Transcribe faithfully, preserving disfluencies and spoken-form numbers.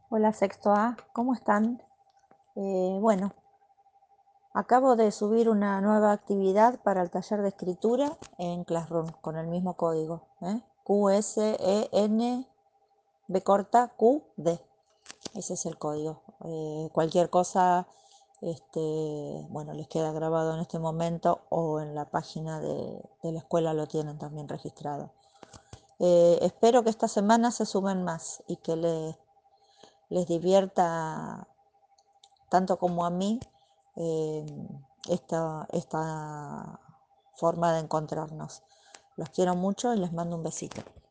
Hola Sexto A, ¿cómo están? Eh, bueno, acabo de subir una nueva actividad para el taller de escritura en Classroom con el mismo código, ¿eh? Q S E N B corta Q D. Ese es el código. Eh, cualquier cosa, este, bueno, les queda grabado en este momento o en la página de, de la escuela lo tienen también registrado. Eh, espero que esta semana se sumen más y que les, les divierta tanto como a mí, eh, esta, esta forma de encontrarnos. Los quiero mucho y les mando un besito.